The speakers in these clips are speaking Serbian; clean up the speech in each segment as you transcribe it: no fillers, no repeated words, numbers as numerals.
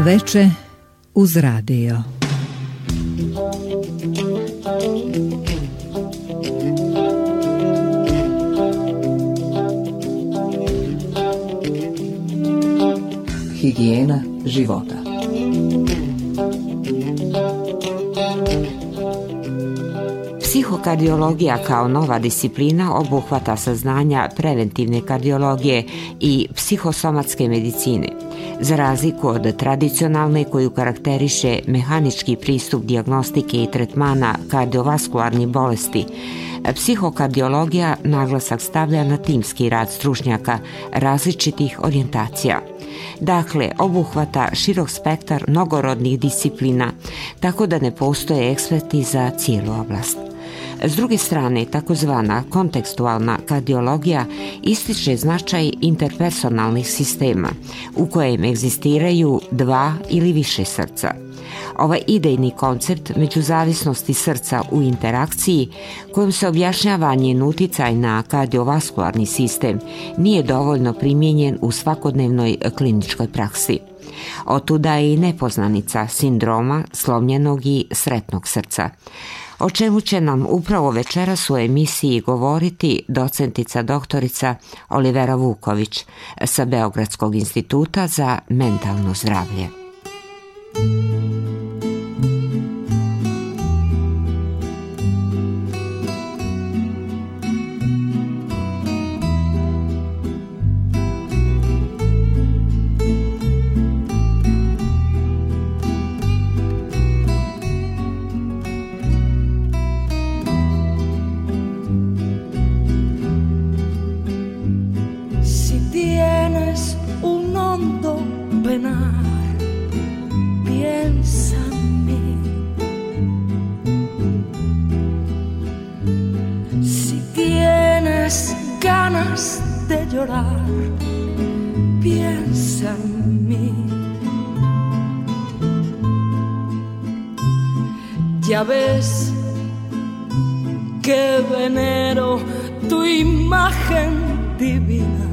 veče uz radio. Higijena života. Psihokardiologija kao nova disciplina obuhvata saznanja preventivne kardiologije i psihosomatske medicine. Za razliku od tradicionalne koju karakteriše mehanički pristup dijagnostike i tretmana kardiovaskularnih bolesti, psihokardiologija naglasak stavlja na timski rad stručnjaka različitih orijentacija. Dakle, obuhvata širok spektar mnogorodnih disciplina, tako da ne postoje eksperti za cijelu oblast. S druge strane, takozvana kontekstualna kardiologija ističe značaj interpersonalnih sistema u kojem egzistiraju dva ili više srca. Ovaj idejni koncept međuzavisnosti srca u interakciji, kojom se objašnjava njen uticaj na kardiovaskularni sistem, nije dovoljno primijenjen u svakodnevnoj kliničkoj praksi. Otuda je i nepoznanica sindroma slomljenog i sretnog srca, o čemu će nam upravo večeras u emisiji govoriti docentica doktorica Olivera Vuković sa Beogradskog instituta za mentalno zdravlje. Piensa en mí. Ya ves que venero tu imagen divina,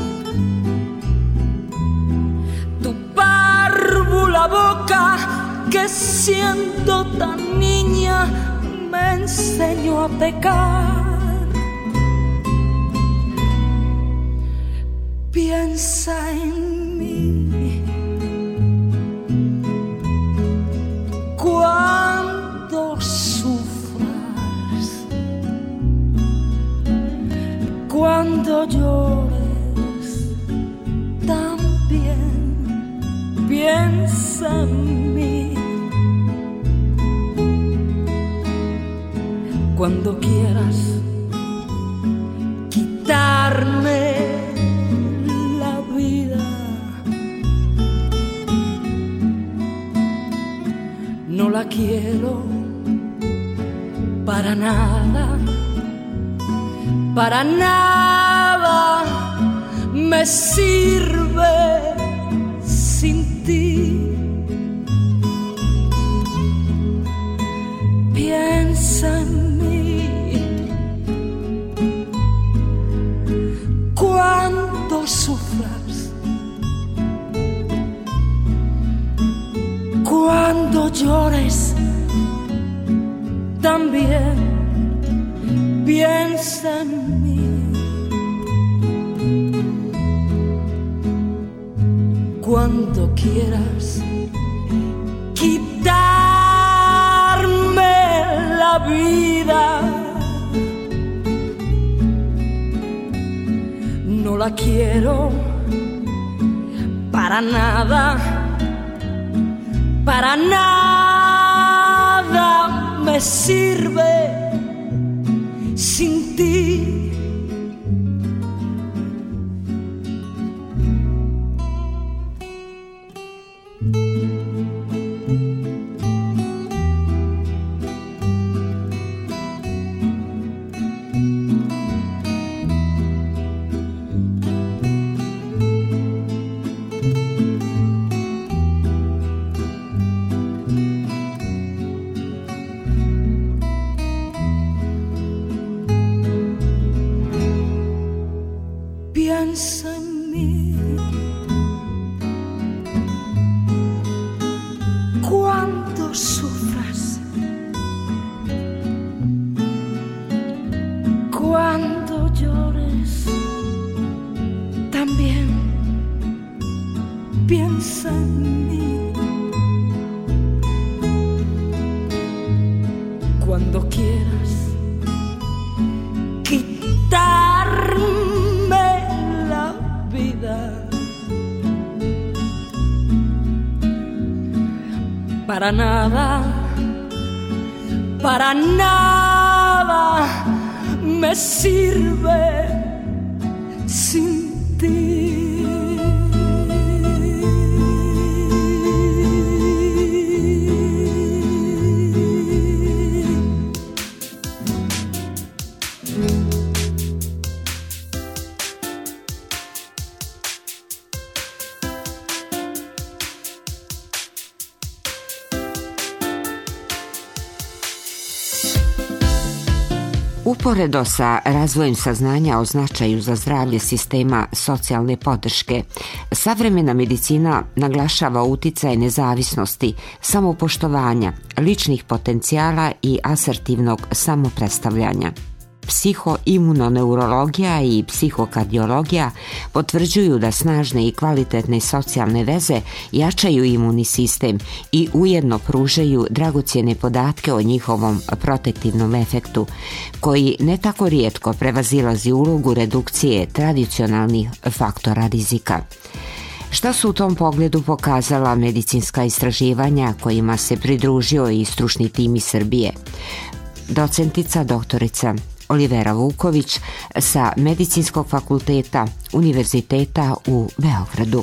tu párvula boca que siendo tan niña me enseñó a pecar. Piensa en mí cuando sufras, cuando llores también. Piensa en mí cuando quieras quitarme no la quiero para nada me sirve sin ti. Piensa en mí cuando sufras, cuando llores también. Piensa en mí cuando quieras quitarme la vida. No la quiero para nada me sirve sin ti. Piensa en mí cuando llores, también piensa en mí. Cuando quieras quitarme la vida, para nada me sirve sin ti. Uporedo sa razvojem saznanja o značaju za zdravlje sistema socijalne podrške, savremena medicina naglašava uticaj nezavisnosti, samopoštovanja, ličnih potencijala i asertivnog samopredstavljanja. Psihoimunoneurologija i psihokardiologija potvrđuju da snažne i kvalitetne socijalne veze jačaju imunni sistem i ujedno pružaju dragocjene podatke o njihovom protektivnom efektu, koji ne tako rijetko prevazilazi ulogu redukcije tradicionalnih faktora rizika. Šta su u tom pogledu pokazala medicinska istraživanja kojima se pridružio i stručni tim iz Srbije? Docentica doktorica Olivera Vuković sa Medicinskog fakulteta Univerziteta u Beogradu.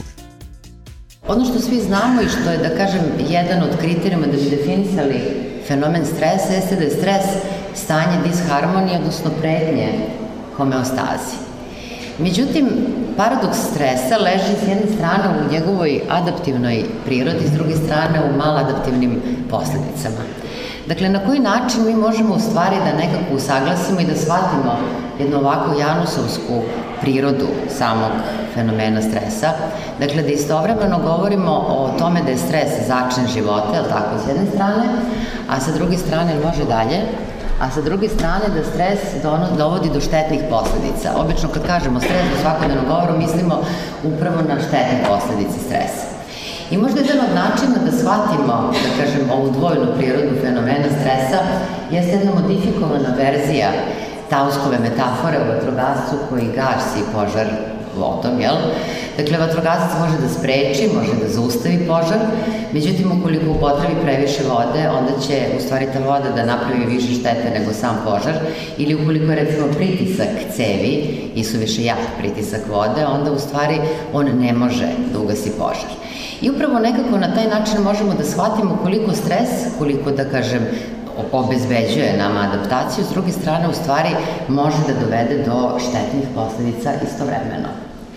Ono što svi znamo i što je, da kažem, jedan od kriterijuma da bi definisali fenomen stresa jeste da je stres stanje disharmonije, odnosno pretnje homeostazi. Međutim, paradoks stresa leži s jedne strane u njegovoj adaptivnoj prirodi, s druge strane u maladaptivnim posledicama. Dakle, na koji način mi možemo u stvari da nekako usaglasimo i da shvatimo jednu ovakvu janusovsku prirodu samog fenomena stresa. Dakle, da istovremeno govorimo o tome da je stres začin života, je li tako, s jedne strane, a sa druge strane, može dalje, a sa druge strane da stres dovodi do štetnih posledica. Obično kad kažemo stres u svakodnevnom govoru mislimo upravo na štetne posledice stresa. I možda jedan od načina da shvatimo, da kažem, ovu dvojnu prirodu fenomena stresa jeste jedna modifikovana verzija Tauskove metafore o vatrogascu koji gasi požar vodom, jel? Dakle, vatrogasac može da spreči, može da zaustavi požar, međutim, ukoliko upotrebi previše vode, onda će u stvari ta voda da napravi više štete nego sam požar, ili ukoliko je recimo pritisak cevi i suviše jak pritisak vode, onda u stvari on ne može da ugasi požar. I upravo nekako na taj način možemo da shvatimo koliko stres, koliko, da kažem, obezbeđuje nam adaptaciju, s druge strane u stvari može da dovede do štetnih posledica istovremeno.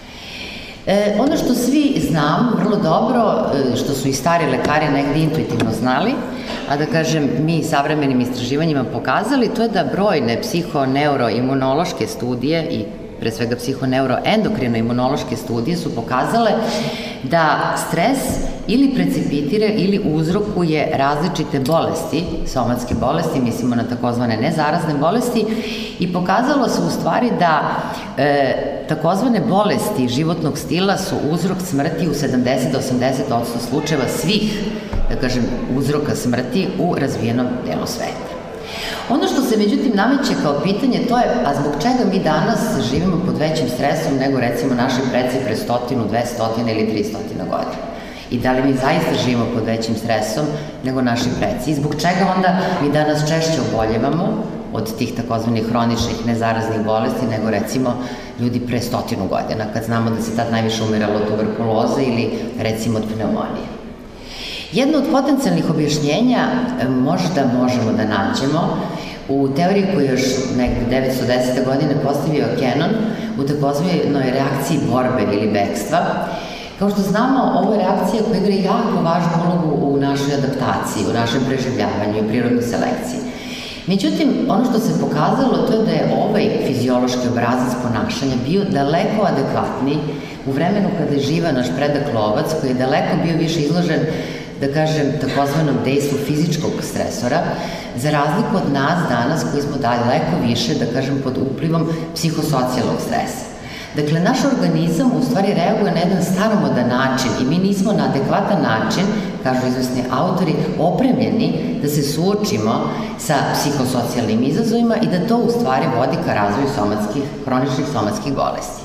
Ono što svi znamo vrlo dobro, što su i stari lekari negdje intuitivno znali, a da kažem mi savremenim istraživanjima pokazali, to je da brojne psihoneuroimunološke studije i pre svega psihoneuroendokrino-imunološke studije su pokazale da stres ili precipitira ili uzrokuje različite bolesti, somatske bolesti, mislimo na takozvane nezarazne bolesti, i pokazalo se u stvari da takozvane bolesti životnog stila su uzrok smrti u 70-80% slučajeva svih, da kažem, uzroka smrti u razvijenom delu sveta. Ono što se međutim nameće kao pitanje to je, a zbog čega mi danas živimo pod većim stresom nego recimo naši preci pre 100, 200 ili 300 godina? I da li mi zaista živimo pod većim stresom nego naši preci? I zbog čega onda mi danas češće oboljevamo od tih takozvanih hroničnih nezaraznih bolesti nego recimo ljudi pre 100 godina, kad znamo da se tad najviše umiralo od tuberkuloze ili recimo od pneumonije? Jedno od potencijalnih objašnjenja možda možemo da nađemo u teoriji koju još negde 910. godine postavio Cannon u takozvanoj reakciji borbe ili bekstva. Kao što znamo, ovo je reakcija koja igra jako važnu ulogu u našoj adaptaciji, u našem preživljavanju i prirodnoj selekciji. Međutim, ono što se pokazalo to je da je ovaj fiziološki obrazac ponašanja bio daleko adekvatniji u vremenu kada je živeo naš predak lovac, koji je daleko bio više izložen, da kažem, takozvanom dejstvu fizičkog stresora, za razliku od nas danas koji smo daleko više, da kažem, pod uplivom psihosocijalnog stresa. Dakle, naš organizam u stvari reaguje na jedan staromodan način i mi nismo na adekvatan način, kažu izvesni autori, opremljeni da se suočimo sa psihosocijalnim izazovima i da to u stvari vodi ka razvoju hroničnih somatskih bolesti.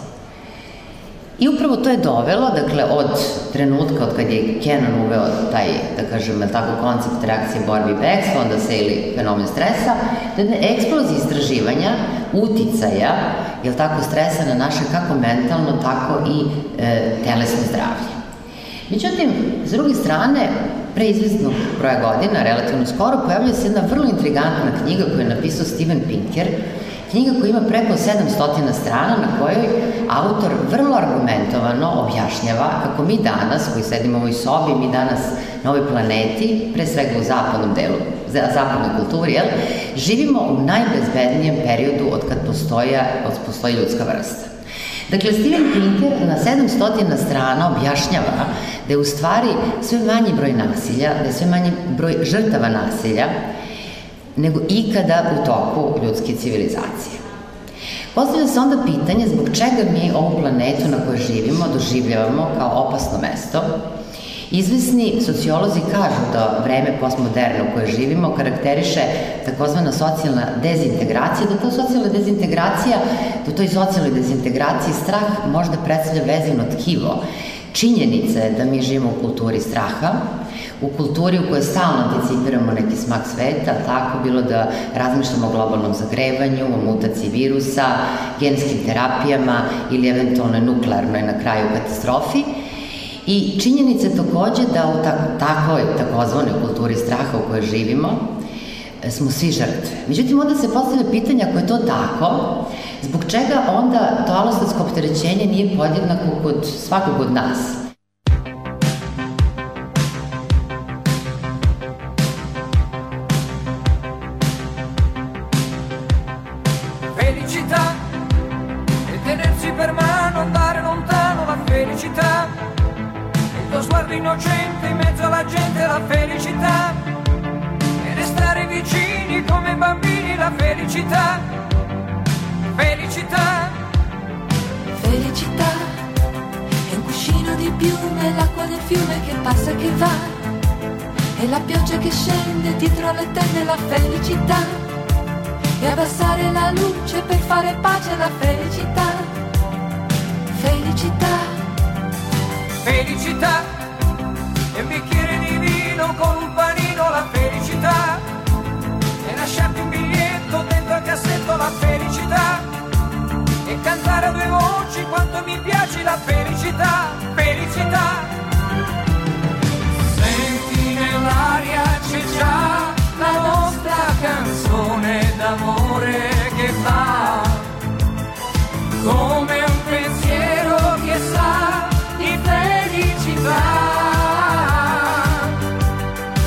I upravo to je dovelo, dakle, od trenutka od kad je Cannon uveo taj, da kažem, tako, koncept reakcije borbe i bekstva, onda se ili fenomen stresa, da je eksplozija istraživanja, uticaja, jel tako, stresa na naše kako mentalno, tako i telesno zdravlje. Međutim, s druge strane, pre izvesnog broja godina, relativno skoro, pojavlja se jedna vrlo intrigantna knjiga koju je napisao Steven Pinker, knjiga koja ima preko 700 strana na kojoj autor vrlo argumentovano objašnjava kako mi danas, koji sedimo u ovoj sobi, mi danas na ovoj planeti, pre svega u zapadnom delu, zapadnoj kulturi, živimo u najbezbednijem periodu od kad postoji ljudska vrsta. Dakle, Steven Pinker na 700 strana objašnjava da je u stvari sve manji broj nasilja, da je sve manji broj žrtava nasilja, nego ikada u toku ljudske civilizacije. Postavlja se onda pitanje zbog čega mi ovu planetu na kojoj živimo doživljavamo kao opasno mesto. Izvesni sociolozi kažu da vreme postmoderne u kojoj živimo karakteriše takozvana socijalna dezintegracija, da u toj socijalnoj dezintegraciji strah možda predstavlja vezivno tkivo. Činjenica je da mi živimo u kulturi straha, u kulturi u kojoj stalno anticipiramo neki smak sveta, tako bilo da razmišljamo o globalnom zagrevanju, o mutaciji virusa, genskim terapijama ili eventualno nuklearnoj na kraju katastrofi. I činjenica je takođe da u takvoj takozvanoj kulturi straha u kojoj živimo smo svi žrtve. Međutim, onda se postavlja pitanje, ako je to tako, zbog čega onda to alostatsko opterećenje nije podjednako kod svakog od nas? Felicità e tenersi per mano, andare lontano, la felicità. Lo sguardo innocente in mezzo alla gente, la felicità, e restare vicini come bambini, la felicità, felicità. Felicità è un cuscino di piume, l'acqua del fiume che passa e che va, e la pioggia che scende dietro le tende, la felicità, e abbassare la luce per fare pace, la felicità, felicità. Felicità e un bicchiere di vino con un panino, la felicità, e lasciarti un biglietto dentro al cassetto, la felicità, e cantare a due voci quanto mi piace, la felicità, felicità. Senti nell'aria c'è già la nostra canzone d'amore che va come un pensiero che sa di felicità.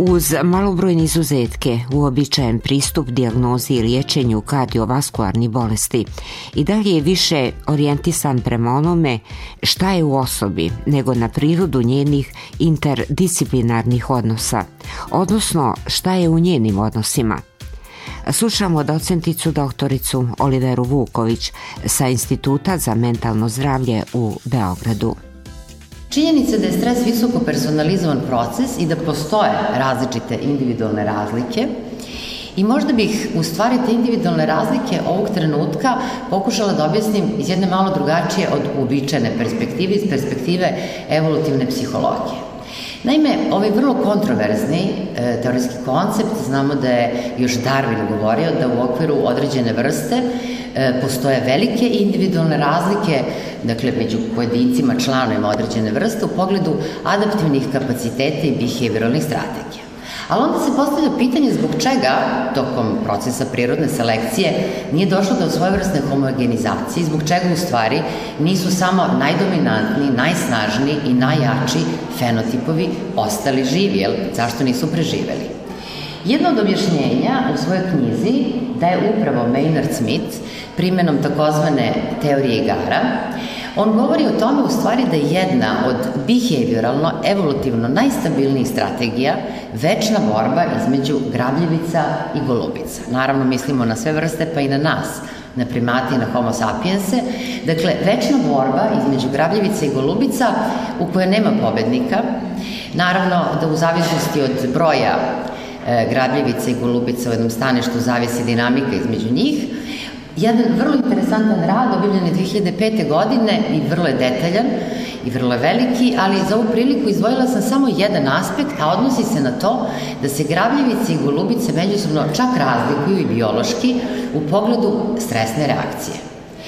Uz malobrojne izuzetke, uobičajen pristup dijagnozi i liječenju kardiovaskularnih bolesti i dalje je više orijentisan prema onome šta je u osobi nego na prirodu njenih interdisciplinarnih odnosa, odnosno šta je u njenim odnosima. Slušamo docenticu doktoricu Oliveru Vuković sa Instituta za mentalno zdravlje u Beogradu. Činjenica da je stres visoko personalizovan proces i da postoje različite individualne razlike i možda bih u stvari te individualne razlike ovog trenutka pokušala da objasnim iz jedne malo drugačije od uobičajene perspektive, iz perspektive evolutivne psihologije. Naime, ovaj vrlo kontroverzni teorijski koncept, znamo da je još Darwin govorio da u okviru određene vrste postoje velike individualne razlike, dakle među pojedincima članovima određene vrste u pogledu adaptivnih kapaciteta i behavioralnih strategija. Ali onda se postavlja pitanje zbog čega tokom procesa prirodne selekcije nije došlo do svojevrsne homogenizacije, zbog čega u stvari nisu samo najdominantniji, najsnažniji i najjači fenotipovi ostali živi, jer zašto nisu preživeli? Jedno od objašnjenja u svojoj knjizi daje upravo Maynard Smith primenom takozvane teorije igara. On govori o tome u stvari da je jedna od behavioralno, evolutivno najstabilnijih strategija večna borba između grabljivica i golubica. Naravno, mislimo na sve vrste, pa i na nas, na primate i na homo sapiense. Dakle, večna borba između grabljivica i golubica u kojoj nema pobednika. Naravno da u zavisnosti od broja grabljivica i golubica u jednom staništu zavisi dinamika između njih. Jedan vrlo interesantan rad objavljen je 2005. godine i vrlo je detaljan i vrlo je veliki, ali za ovu priliku izdvojila sam samo jedan aspekt, a odnosi se na to da se grabljivice i golubice međusobno čak razlikuju i biološki u pogledu stresne reakcije.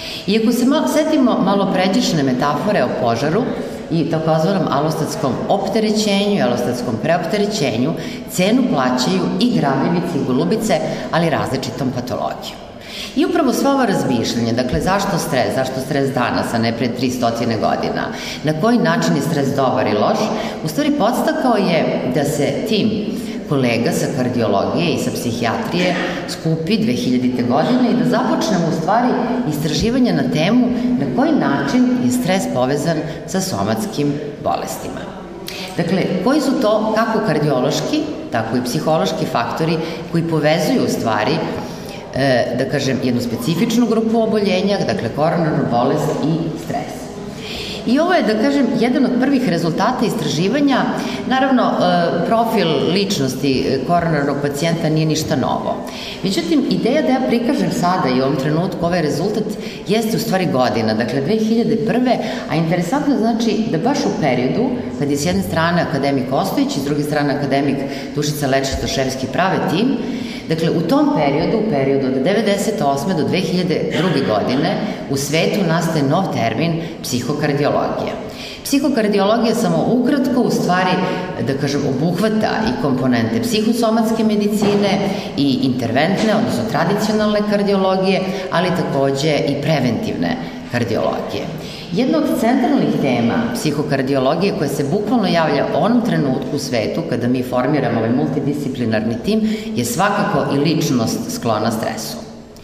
I ako se setimo malo pređašnje metafore o požaru i takozvanom alostatskom opterećenju i alostatskom preopterećenju, cenu plaćaju i grabljivice i golubice, ali različitom patologijom. I upravo sva ova razmišljanja, dakle zašto stres danas, a ne pre 300 godina, na koji način je stres dobar i loš, u stvari podstakao je da se tim kolega sa kardiologije i sa psihijatrije skupi 2000. godine i da započnemo u stvari istraživanja na temu na koji način je stres povezan sa somatskim bolestima. Dakle, koji su to kako kardiološki, tako i psihološki faktori koji povezuju u stvari da kažem, jednu specifičnu grupu oboljenja, dakle koronarnu bolest i stres. I ovo je, da kažem, jedan od prvih rezultata istraživanja. Naravno, profil ličnosti koronarnog pacijenta nije ništa novo. Međutim, ideja da ja prikažem sada i u ovom trenutku ovaj rezultat jeste u stvari godina, dakle 2001. A interesantno znači da baš u periodu kad je s jedne strane akademik Ostojić i s druge strane akademik Dušica Lečić-Stoševski prave tim, dakle, u tom periodu od 1998. do 2002. godine u svetu nastaje nov termin psihokardiologija. Psihokardiologija samo ukratko u stvari, da kažem, obuhvata i komponente psihosomatske medicine i interventne, odnosno tradicionalne kardiologije, ali takođe i preventivne kardiologije. Jedna od centralnih tema psihokardiologije koja se bukvalno javlja u onom trenutku u svetu kada mi formiramo ovaj multidisciplinarni tim je svakako i ličnost sklona stresu.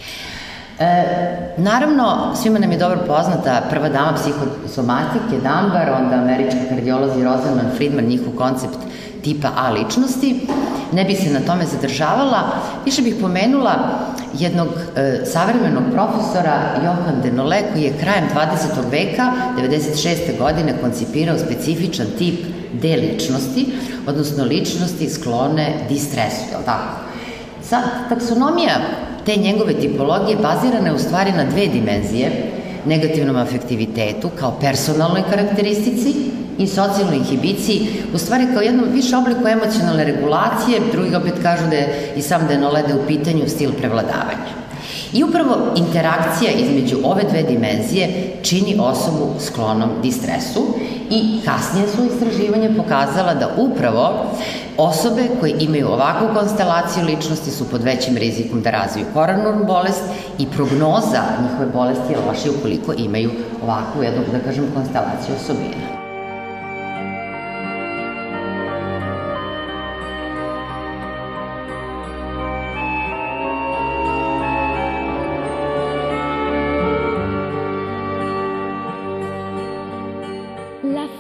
Naravno, svima nam je dobro poznata prva dama psihosomatike, Dunbar, onda američki kardiolozi Rosenman, Friedman, njihov koncept tipa A ličnosti. Ne bi se na tome zadržavala, više bih pomenula jednog savremenog profesora Johan Denole koji je krajem 20. veka, 96. godine, koncipirao specifičan tip D ličnosti, odnosno ličnosti sklone distresu, je li tako? Sad, taksonomija te njegove tipologije bazirana je u stvari na dve dimenzije, negativnom afektivitetu kao personalnoj karakteristici i socijalnoj inhibiciji, u stvari kao jednom više obliku emocionalne regulacije, drugi opet kažu da je i sam Denole u pitanju stil prevladavanja. I upravo interakcija između ove dve dimenzije čini osobu sklonom distresu i kasnije su istraživanja pokazala da upravo osobe koje imaju ovakvu konstelaciju ličnosti su pod većim rizikom da razviju koronarnu bolest i prognoza njihove bolesti je lošija ukoliko imaju ovakvu jednu, da kažem, konstelaciju osobina.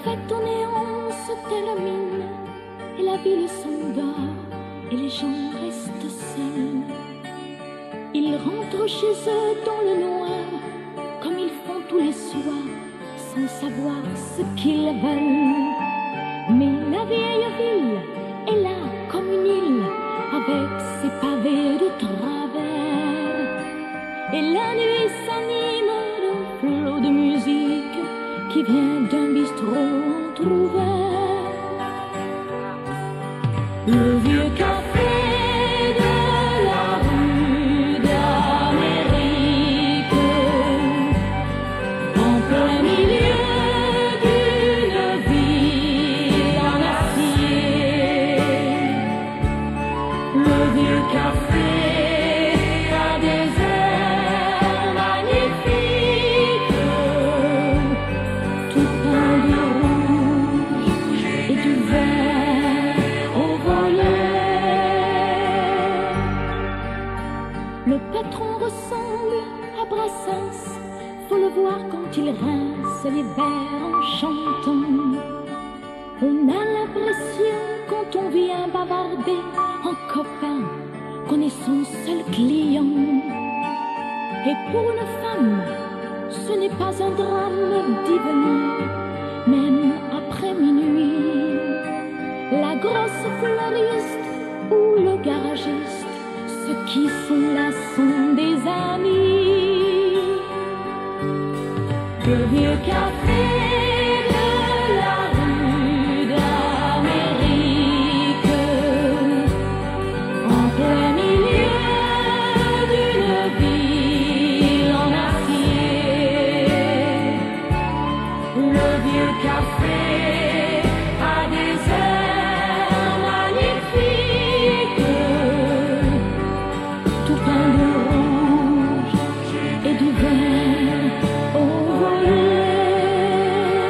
fête au néon se termine et la ville s'endort et les gens restent seuls. Ils rentrent chez eux dans le noir comme ils font tous les soirs sans savoir ce qu'ils veulent. Mais la vieille ville est là comme une île avec ses pavés de travers. Et la nuit s'anime d'un flot de musique qui vient d'un bistrot entrouvert. Le vieux café de la rue d'Amérique, en plein milieu d'une ville en acier. Le vieux café a des airs magnifiques, tout peint de rouge et du vert au volet. Le patron ressemble à Brassens, faut le voir quand il rince les verres en chantant. On a l'impression quand on vient bavarder en copain qu'on est son seul client. Et pour une femme, ce n'est pas un drame d'y venir, même après minuit. La grosse fleuriste ou le garagiste, ceux qui sont là sont des amis. Le vieux café de la rue d'Amérique, en plein milieu d'une ville en acier. Le vieux café a des airs magnifiques, tout peint de rouge et du vert au volet.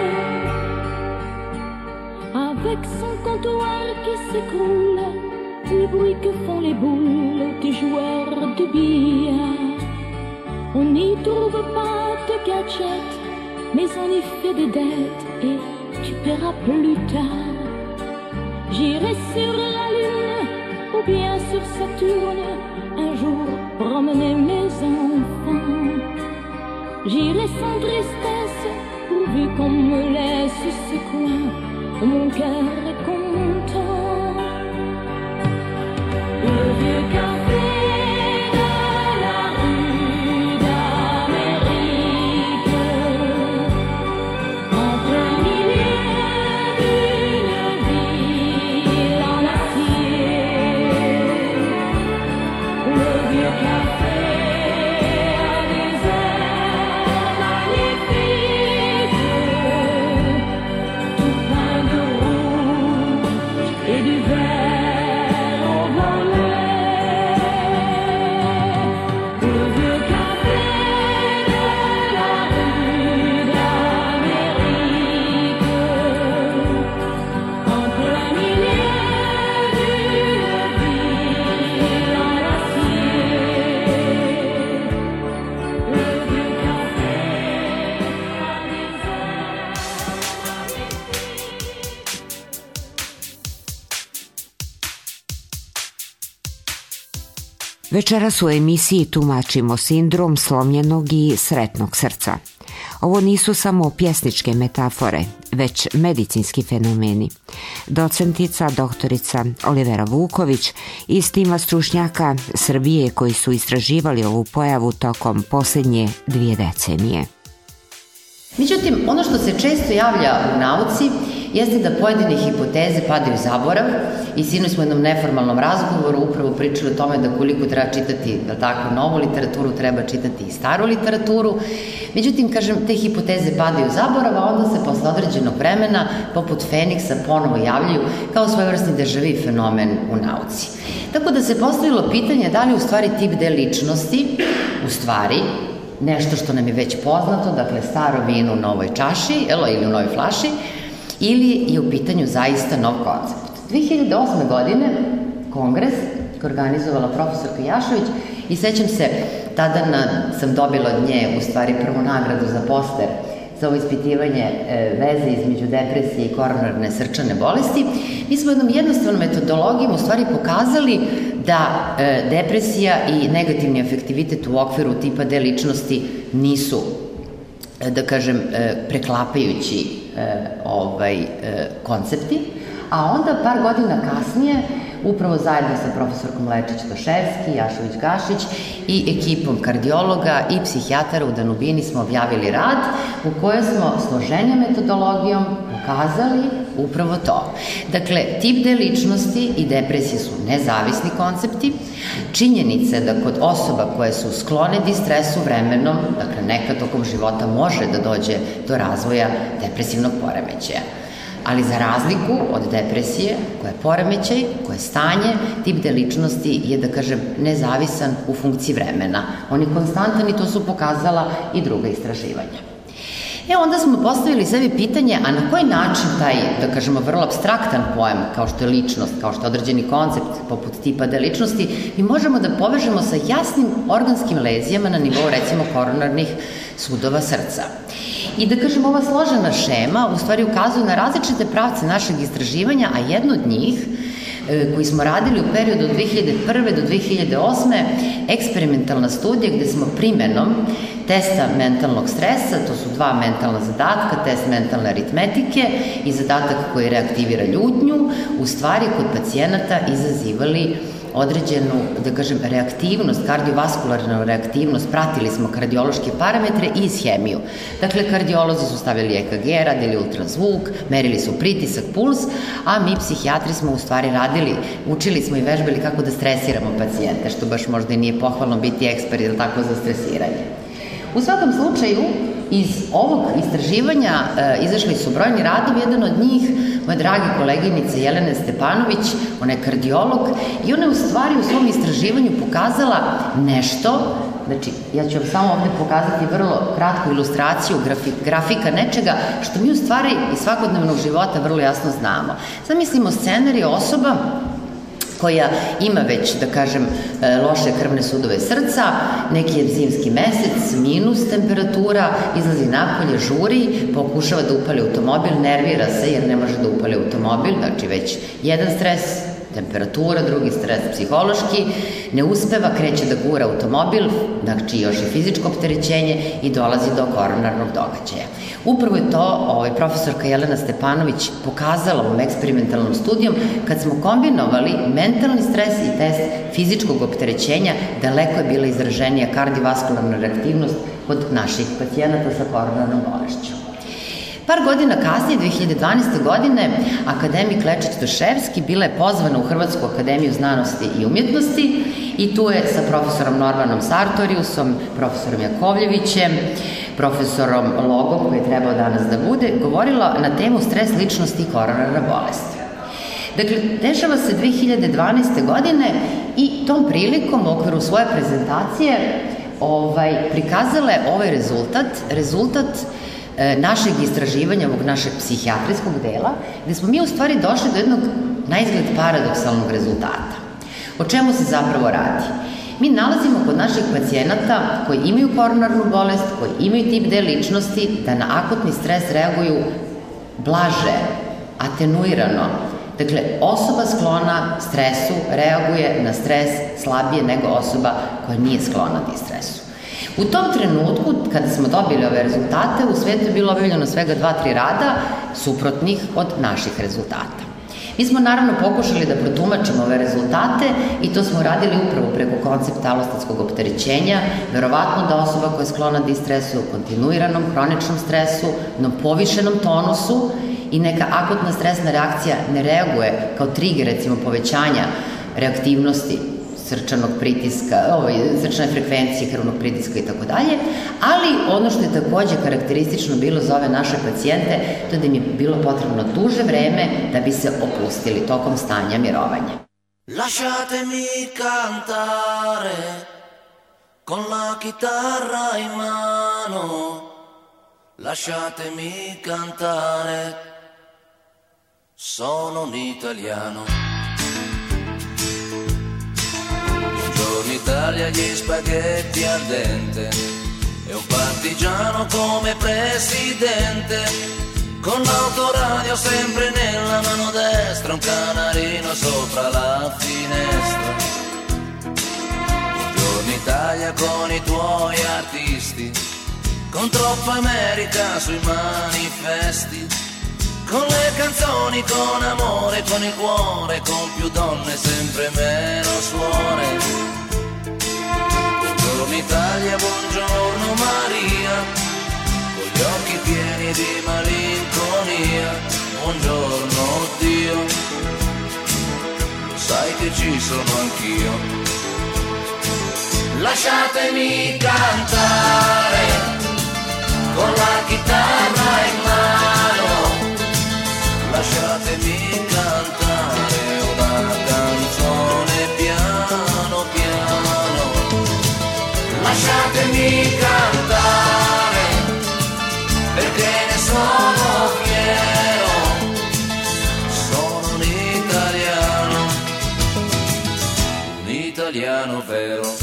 Avec son comptoir qui s'écroule, le bruit que font les boules des joueurs de billard. On n'y trouve pas de gadgets, mais on y fait des dettes et tu paieras plus tard. J'irai sur la Lune ou bien sur Saturne un jour promener mes enfants. J'irai sans tristesse pourvu qu'on me laisse ce coin où mon cœur est content. Le vieux café de la rue d'Amérique, en plein milieu d'une ville en acier. Le vieux café a des airs magnifiques, tout peint de rouge et du vert au volet. Le vieux café de la rue d'Amérique, en plein milieu d'une ville en acier. Le vieux café a des airs Večeras u emisiji tumačimo sindrom slomljenog i sretnog srca. Ovo nisu samo pjesničke metafore, već medicinski fenomeni. Docentica, doktorica Olivera Vuković iz tima stručnjaka Srbije koji su istraživali ovu pojavu tokom posljednje 2 decenije. Međutim, ono što se često javlja u nauci jeste da pojedine hipoteze padaju u zaborav i sinoć smo u jednom neformalnom razgovoru upravo pričali o tome da koliko treba čitati, da tako, novu literaturu, treba čitati i staru literaturu. Međutim, kažem, te hipoteze padaju u zaborav, a onda se posle određenog vremena, poput Feniksa, ponovo javljaju kao svojevrsni dežavi fenomen u nauci. Tako da se postavilo pitanje da li u stvari tip D ličnosti, u stvari, nešto što nam je već poznato, dakle staro vino u novoj čaši ili u novoj flaši, ili je u pitanju zaista nov koncept. 2008. godine kongres koji je organizovala profesorka Jašović i sećam se, tada sam dobila od nje u stvari prvu nagradu za poster za ovo ispitivanje veze između depresije i koronarne srčane bolesti, mi smo jednom jednostavnom metodologijom u stvari pokazali da depresija i negativni afektivitet u okviru tipa D ličnosti nisu, da kažem, preklapajući koncepti, a onda par godina kasnije, upravo zajedno sa profesorkom Lečić-Toševski, Jašović-Gašić i ekipom kardiologa i psihijatara u Danubini smo objavili rad u kojoj smo složenijom metodologijom pokazali upravo to. Dakle, tip D ličnosti i depresije su nezavisni koncepti. Činjenica je da kod osoba koje su sklone distresu vremenom, dakle nekad tokom života može da dođe do razvoja depresivnog poremećaja. Ali za razliku od depresije, koja je poremećaj, koja je stanje, tip D ličnosti je, da kažem, nezavisan u funkciji vremena. On je konstantan i to su pokazala i druga istraživanja. Onda smo postavili sebi pitanje, a na koji način taj, da kažemo, vrlo apstraktan pojam, kao što je ličnost, kao što je određeni koncept, poput tipa D ličnosti, mi možemo da povežemo sa jasnim organskim lezijama na nivou, recimo, koronarnih sudova srca. I da kažem, ova složena šema u stvari ukazuje na različite pravce našeg istraživanja, a jedno od njih, koji smo radili u periodu od 2001. do 2008. eksperimentalna studija gde smo primenom testa mentalnog stresa, to su dva mentalna zadatka, test mentalne aritmetike i zadatak koji reaktivira ljutnju, u stvari kod pacijenata izazivali određenu, da kažem, reaktivnost, kardiovaskularnu reaktivnost, pratili smo kardiološke parametre i ishemiju. Dakle, kardiolozi su stavili EKG, radili ultrazvuk, merili su pritisak, puls, a mi psihijatri smo u stvari radili, učili smo i vežbali kako da stresiramo pacijente, što baš možda i nije pohvalno biti ekspert, ili tako, za stresiranje. U svakom slučaju, iz ovog istraživanja izašli su brojni radovi, jedan od njih, moja draga koleginica Jelena Stepanović, ona je kardiolog, i ona je u stvari u svom istraživanju pokazala nešto, znači, ja ću vam samo ovde pokazati vrlo kratku ilustraciju grafika nečega, što mi u stvari iz svakodnevnog života vrlo jasno znamo. Zamislimo scenarij osoba koja ima već, da kažem, loše krvne sudove srca, neki je zimski mesec, minus temperatura, izlazi napolje, žuri, pokušava da upali automobil, nervira se jer ne može da upali automobil, znači već jedan stres, temperatura, drugi stres psihološki, ne uspeva, kreće da gura automobil, znači još i fizičko opterećenje i dolazi do koronarnog događaja. Upravo je to profesorka Jelena Stepanović pokazala ovom eksperimentalnom studijom kad smo kombinovali mentalni stres i test fizičkog opterećenja, daleko je bila izraženija kardiovaskularna reaktivnost kod naših pacijenata sa koronarnom bolešću. Par godina kasnije, 2012. godine, akademik Lečić-Toševski bila je pozvana u Hrvatsku akademiju znanosti i umjetnosti i tu je sa profesorom Normanom Sartoriusom, profesorom Jakovljevićem, profesorom Logom, koji je trebao danas da bude, govorila na temu stres ličnosti i koronarna bolest. Dakle, dešava se 2012. godine i tom prilikom u okviru svoje prezentacije prikazala je ovaj rezultat našeg istraživanja, ovog našeg psihijatrijskog dela, gde smo mi u stvari došli do jednog naizgled paradoksalnog rezultata. O čemu se zapravo radi? Mi nalazimo kod naših pacijenata koji imaju koronarnu bolest, koji imaju tip D ličnosti, da na akutni stres reaguju blaže, atenuirano. Dakle, osoba sklona stresu reaguje na stres slabije nego osoba koja nije sklona distresu. U tom trenutku, kada smo dobili ove rezultate, u svetu je bilo objavljeno svega 2-3 rada suprotnih od naših rezultata. Mi smo naravno pokušali da protumačimo ove rezultate i to smo radili upravo preko koncepta alostatskog opterećenja, verovatno da osoba koja je sklona distresu u kontinuiranom, hroničnom stresu, na povišenom tonusu i neka akutna stresna reakcija ne reaguje kao trigger, recimo, povećanja reaktivnosti srčanog pritiska, srčane frekvencije, krvnog pritiska i tako dalje, ali ono što je takođe karakteristično bilo za ove naše pacijente, to je da im je bilo potrebno duže vreme da bi se opustili tokom stanja mirovanja. Lasciatemi cantare con la chitarra in mano, lasciatemi cantare, sono un italiano. In Italia gli spaghetti al dente e un partigiano come presidente, con l'autoradio sempre nella mano destra, un canarino sopra la finestra. Buongiorno Italia con i tuoi artisti, con troppa America sui manifesti, con le canzoni, con amore, con il cuore, con più donne, sempre meno suore. Buongiorno Italia, buongiorno Maria, con gli occhi pieni di malinconia. Buongiorno Dio, lo sai che ci sono anch'io. Lasciatemi cantare con la chitarra in mano, lasciatemi cantare una canzone piano piano, lasciatemi cantare perché ne sono fiero, sono un italiano vero.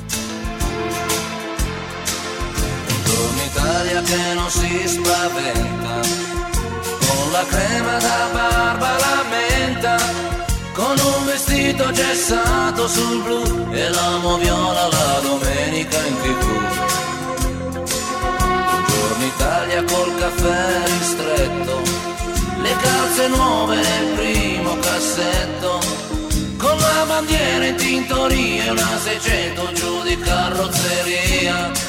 Italia che non si spaventa, con la crema da barba la menta, con un vestito gessato sul blu e l'amo viola la domenica in TV. Buongiorno Italia col caffè ristretto, le calze nuove nel primo cassetto, con la bandiera in tintoria e una 600 giù di carrozzeria.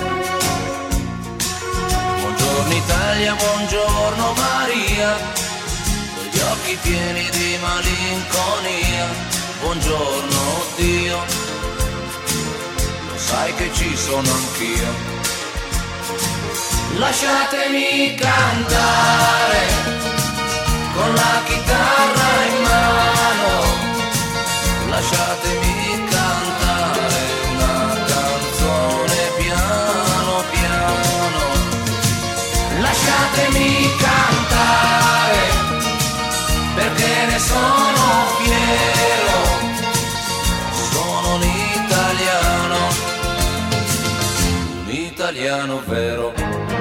Buongiorno Italia, buongiorno Maria, con gli occhi pieni di malinconia. Buongiorno Dio, lo sai che ci sono anch'io. Lasciatemi cantare con la chitarra in mano, lasciatemi cantare una canzone piano piano. Lasciatemi cantare perché ne sono fiero, sono un italiano vero.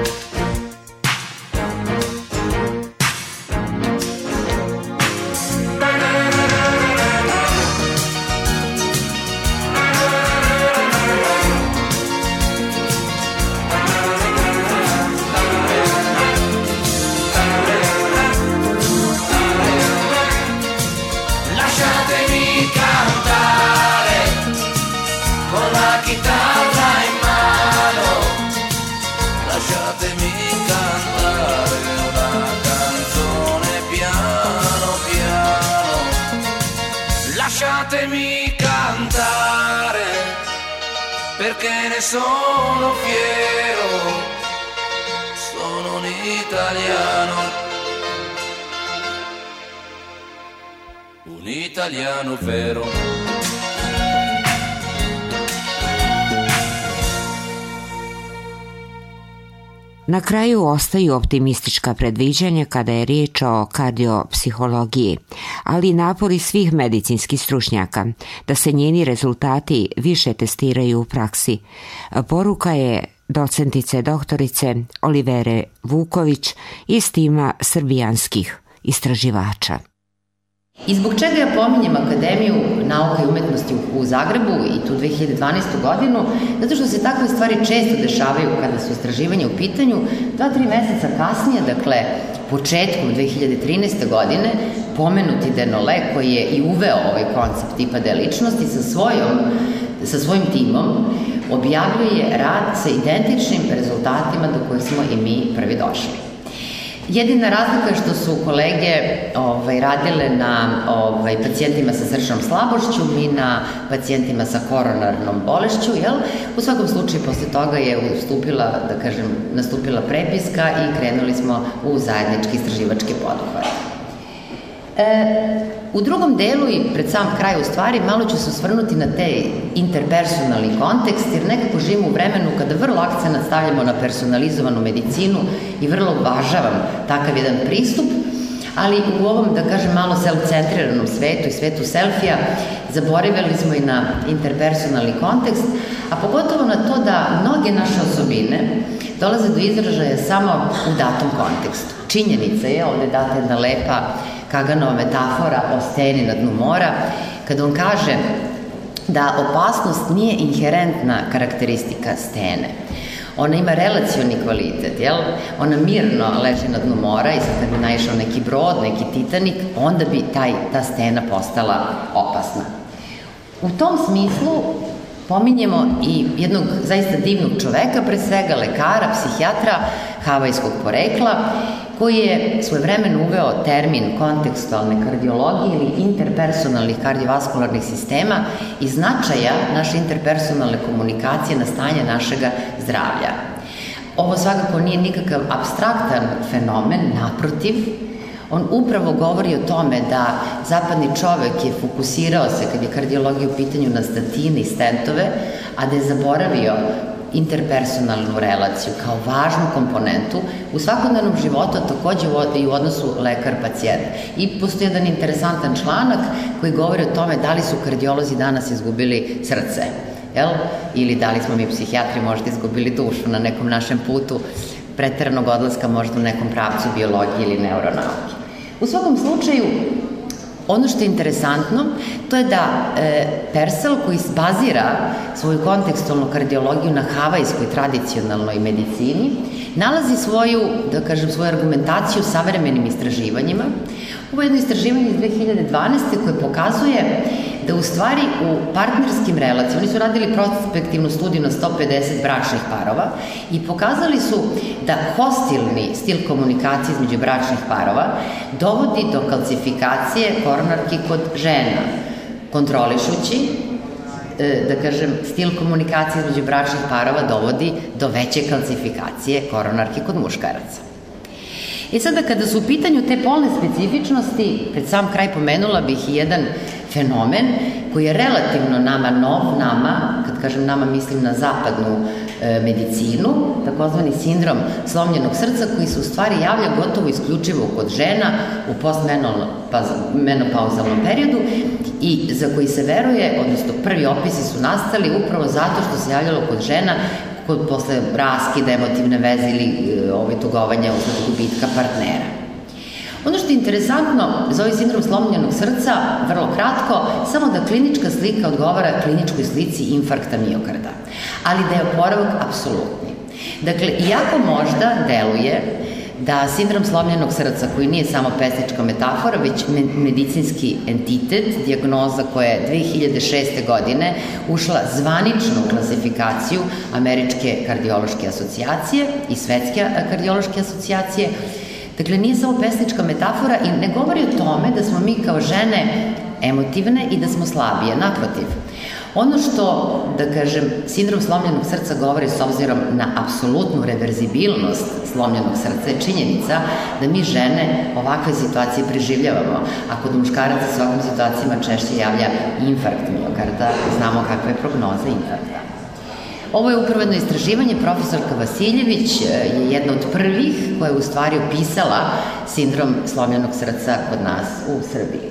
Lasciatemi cantare perché ne sono fiero, sono un italiano vero. Na kraju ostaju optimistička predviđanja kada je riječ o kardiopsihologiji, ali i napori svih medicinskih stručnjaka da se njeni rezultati više testiraju u praksi. Poruka je docentice doktorice Olivere Vuković iz tima srbijanskih istraživača. I zbog čega ja pominjem Akademiju nauka i umetnosti u Zagrebu i tu 2012. godinu? Zato što se takve stvari često dešavaju kada su istraživanja u pitanju. 2-3 meseca kasnije, dakle početkom 2013. godine, pomenuti Denole koji je i uveo ovaj koncept IPAD ličnosti sa svojim timom objavljuje rad sa identičnim rezultatima do kojih smo i mi prvi došli. Jedina razlika je što su kolege radile na pacijentima sa srčnom slabošću, mi na pacijentima sa koronarnom bolešću, jel? U svakom slučaju, posle toga je nastupila prepiska i krenuli smo u zajednički istraživački poduhvat. U drugom delu i pred sam kraj u stvari malo ću se osvrnuti na te interpersonalni kontekst, jer nekako živimo u vremenu kada vrlo akcenat stavljamo na personalizovanu medicinu i vrlo uvažavam takav jedan pristup, ali u ovom, da kažem, malo self-centriranom svetu i svetu selfija, zaboravili smo i na interpersonalni kontekst, a pogotovo na to da mnoge naše osobine dolaze do izražaja samo u datom kontekstu. Činjenica je, ovde data jedna lepa Kaganova metafora o steni na dnu mora, kada on kaže da opasnost nije inherentna karakteristika stene. Ona ima relacioni kvalitet, jel? Ona mirno leži na dnu mora i sad kad bi naišao neki brod, neki Titanik, onda bi ta stena postala opasna. U tom smislu pominjemo i jednog zaista divnog čoveka, pre svega lekara, psihijatra havajskog porekla, koji je svojevremeno uveo termin kontekstualne kardiologije ili interpersonalnih kardiovaskularnih sistema i značaja naše interpersonalne komunikacije na stanje našega zdravlja. Ovo svakako nije nikakav apstraktan fenomen, naprotiv, on upravo govori o tome da zapadni čovek je fokusirao se, kad je kardiologija u pitanju, na statine i stentove, a da je zaboravio interpersonalnu relaciju kao važnu komponentu u svakodnevnom životu, a takođe i u odnosu lekar-pacijent. I postoji jedan interesantan članak koji govori o tome da li su kardiolozi danas izgubili srce, jel? Ili da li smo mi psihijatri možda izgubili dušu na nekom našem putu preteranog odlaska možda u nekom pravcu biologije ili neuronauke. U svakom slučaju, ono što je interesantno, to je da Purcell, koji bazira svoju kontekstualnu kardiologiju na havajskoj tradicionalnoj medicini, nalazi svoju argumentaciju savremenim istraživanjima. Ovo je jedno istraživanje iz 2012. koje pokazuje da u stvari u partnerskim relacijama, oni su radili prospektivnu studiju na 150 bračnih parova i pokazali su da hostilni stil komunikacije između bračnih parova dovodi do kalcifikacije koronarki kod žena, kontrolišući, stil komunikacije između bračnih parova dovodi do veće kalcifikacije koronarki kod muškaraca. I sada, kada su u pitanju te polne specifičnosti, pred sam kraj pomenula bih i jedan fenomen koji je relativno nama nov, kad kažem nama mislim na zapadnu medicinu, takozvani sindrom slomljenog srca, koji se u stvari javlja gotovo isključivo kod žena u postmenopauzalnom periodu i za koji se veruje, odnosno prvi opisi su nastali upravo zato što se javljalo kod žena posle raskida, emotivne veze ili tugovanja usled gubitka partnera. Ono što je interesantno za ovaj sindrom slomljenog srca, vrlo kratko, samo da klinička slika odgovara kliničkoj slici infarkta miokarda, ali da je oporavak apsolutni. Dakle, iako možda deluje da sindrom slomljenog srca, koji nije samo pesnička metafora, već medicinski entitet, dijagnoza koja je 2006. godine ušla zvanično u klasifikaciju Američke kardiološke asocijacije i Svetske kardiološke asocijacije. Dakle, nije samo pesnička metafora i ne govori o tome da smo mi kao žene emotivne i da smo slabije, naprotiv. Ono što, sindrom slomljenog srca govori s obzirom na apsolutnu reverzibilnost slomljenog srca je činjenica da mi žene ovakve situacije preživljavamo, a kod muškaraca s ovakvim situacijama češće javlja infarkt miokarda, znamo kakva je prognoza infarkta. Ovo je upravo jedno istraživanje, profesorka Vasiljević je jedna od prvih koja je u stvari opisala sindrom slomljenog srca kod nas u Srbiji.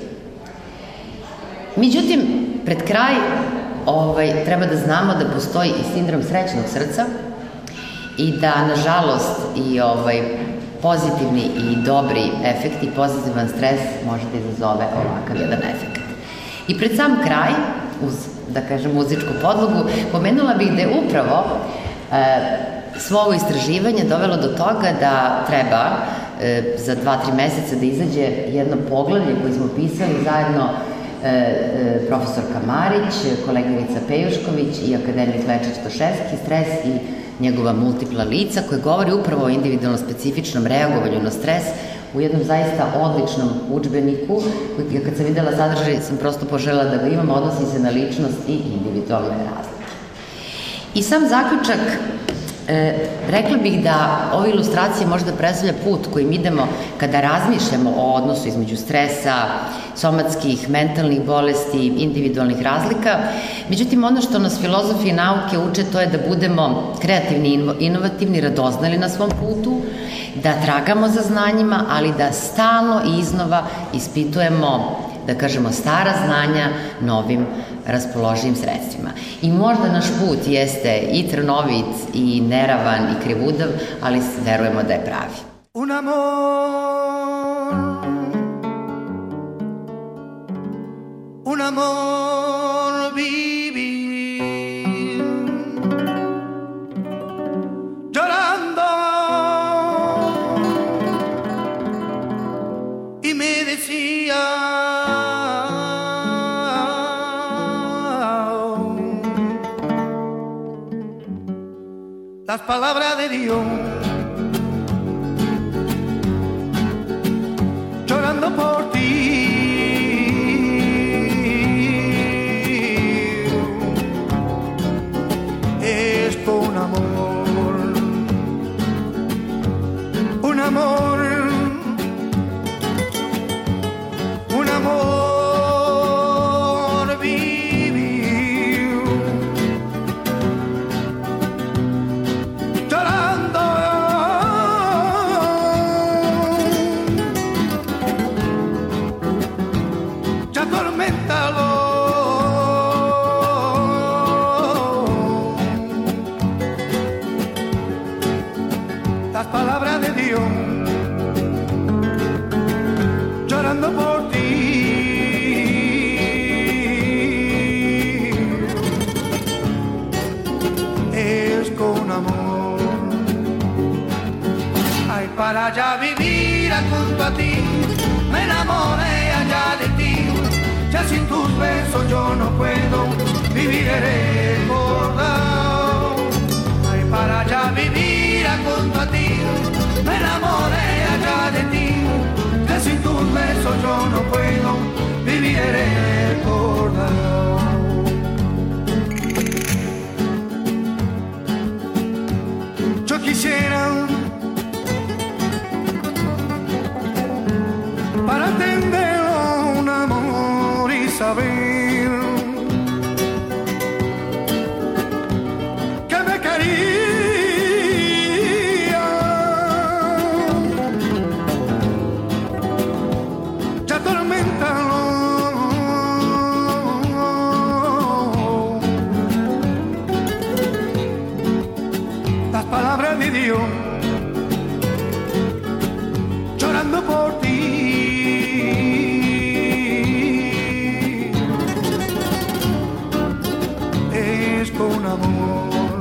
Međutim, pred kraj treba da znamo da postoji i sindrom srećnog srca i da, nažalost, i pozitivni i dobri efekti, pozitivan stres može da izazove ovakav jedan efekt. I pred sam kraj, uz, muzičku podlogu, pomenula bih da je upravo svo ovo istraživanje dovelo do toga da treba za 2-3 meseca da izađe jedno poglavlje koje smo pisali zajedno profesorka Marić, koleginica Pejušković i akademik Lečić-Toševski, stres i njegova multipla lica, koje govori upravo o individualno specifičnom reagovanju na stres u jednom zaista odličnom udžbeniku, koji kad sam videla sadržaj sam prosto poželjela da ga imam, odnosi se na ličnost i individualne razlike. I sam zaključak, rekla bih da ove ilustracije možda predstavlja put kojim idemo kada razmišljamo o odnosu između stresa, somatskih, mentalnih bolesti, individualnih razlika. Međutim, ono što nas filozofi i nauke uče, to je da budemo kreativni, inovativni, radoznali na svom putu, da tragamo za znanjima, ali da stalno i iznova ispitujemo da kažemo, stara znanja novim raspoloživim sredstvima. I možda naš put jeste i trnovit, i neravan, i krivudav, ali verujemo da je pravi. Un amor vivir llorando y me decía las palabras de Dios, llorando por ti. Un amor vivir llorando ya atorméntalo. Las palabras de Dios llorando por ti. Es con amor. Ay, para ya vivir junto a ti, me enamoré allá de ti. Ya sin tus besos yo no puedo vivir recordado. Ay, para ya vivir junto a ti, me enamoré allá de ti. Que sin tus besos yo no puedo vivir recordado. Yo quisiera para entender un amor y saber que me quería. Ya atorméntalo. Las palabras de Dios llorando por ti. Es con amor.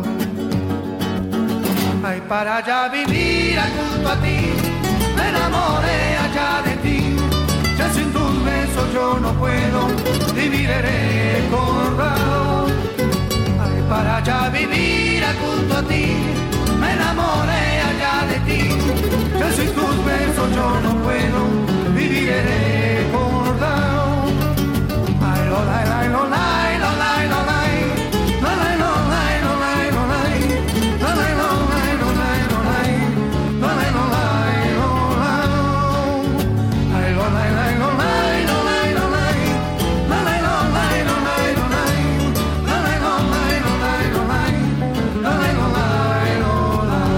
Ay, para ya vivir junto a ti, me enamoré allá de ti. Ya sin tus besos yo no puedo vivir recordado. Ay, para ya vivir junto a ti, me enamoré allá de ti. Ya sin tus besos yo no puedo vivir recordado. Ay, lo lai, lai, lo lai, lo lai, lo lai. Lo lai, lo lai, lo lai, lo lai. Lo lai, lo lai, lo lai, lo lai. Lo lai, lo lai, lo lai. Ay, lo lai, lai, lo lai, lo lai, lo lai. Lo lai, lo lai, lo lai, lo lai. Lo lai, lo lai, lo lai, lo lai. Lo lai, lo lai, lo lai.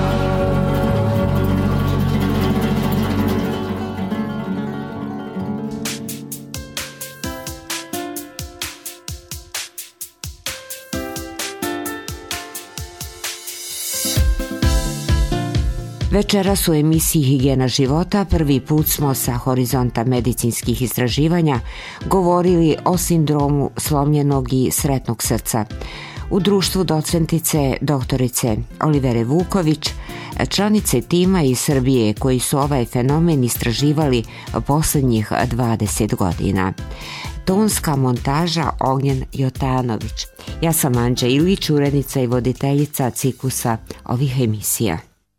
Večeras u emisiji Higijena života prvi put smo sa horizonta medicinskih istraživanja govorili o sindromu slomljenog i sretnog srca. U društvu docentice doktorice Olivere Vuković, članice tima iz Srbije koji su ovaj fenomen istraživali posljednjih 20 godina. Tonska montaža Ognjen Jotanović. Ja sam Anđa Ilić, urednica i voditeljica ciklusa ovih emisija.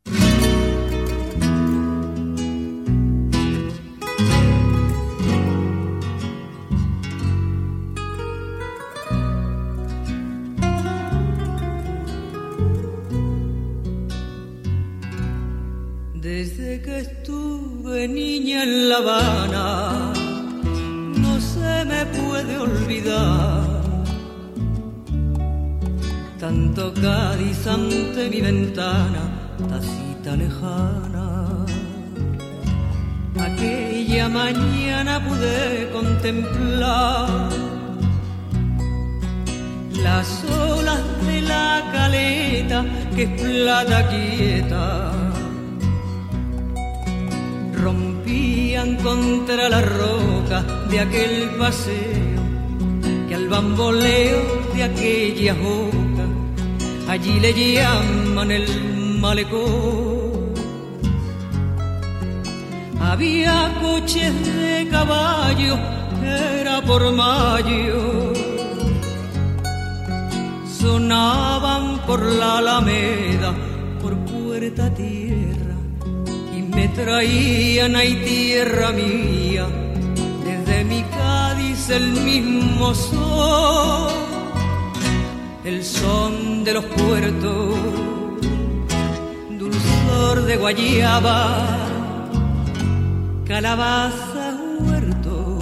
Desde que estuve niña en La Habana, no se me puede olvidar tanto Cádiz ante mi ventana, tacita lejana, aquella media mañana pude contemplar las olas de la caleta que es plata quieta, rompían contra la roca de aquel paseo que al bamboleo de aquella boca allí le llaman el malecón. Había coches de caballo, era por mayo, sonaban por la Alameda, por Puerta Tierra, y me traían ahí tierra mía, desde mi Cádiz el mismo son, el son de los puertos, dulzor de guayaba, calabaza, huerto.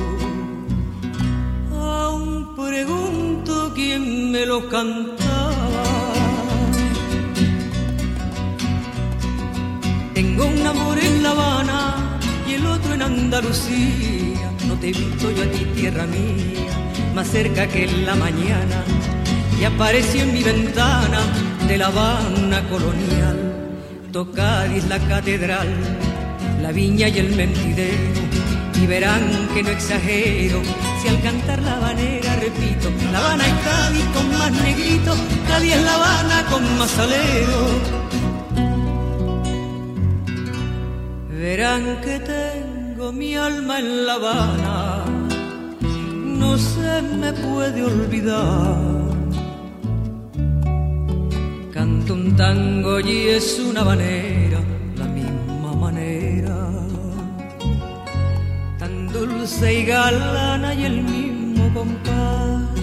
Aún pregunto quién me lo cantaba. Tengo un amor en La Habana y el otro en Andalucía. No te he visto yo a ti, tierra mía, más cerca que en la mañana. Y apareció en mi ventana de La Habana colonial, Tocadis, la catedral, la viña y el mentidero, y verán que no exagero si al cantar la habanera repito: La Habana es Cádiz con más negrito, Cádiz es La Habana con más salero. Verán que tengo mi alma en La Habana, no se me puede olvidar. Canto un tango y es una habanera, tan dulce y galana y el mismo compás.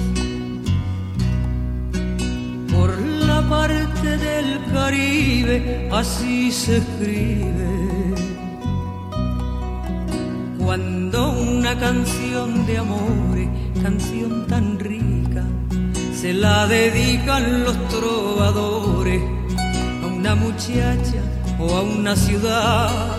Por la parte del Caribe así se escribe cuando una canción de amores, canción tan rica, se la dedican los trovadores a una muchacha o a una ciudad.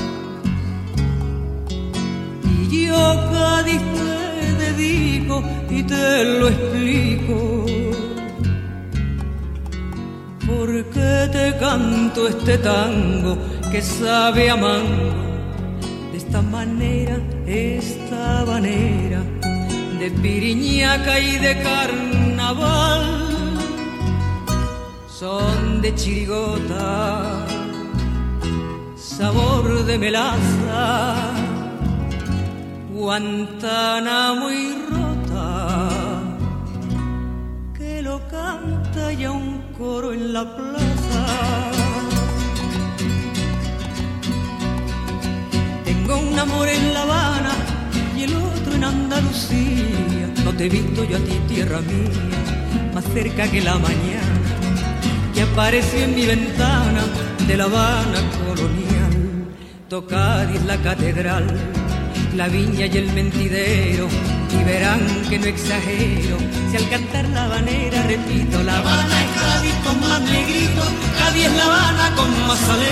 Y yo, Cádiz, te dedico y te lo explico, porque te canto este tango que sabe a mango. De esta manera, esta habanera de piriñaca y de carnaval, son de chirigota, sabor de melaza, Guantánamo y rota, que lo canta ya un coro en la plaza. Tengo un amor en La Habana y el otro en Andalucía. No te he visto yo a ti, tierra mía, más cerca que la mañana, que apareció en mi ventana de La Habana colonial, Tocadis, la catedral, la viña y el mentidero, y verán que no exagero si al cantar la habanera repito: La Habana es Cádiz con más negrito, Cádiz es La Habana con más salero.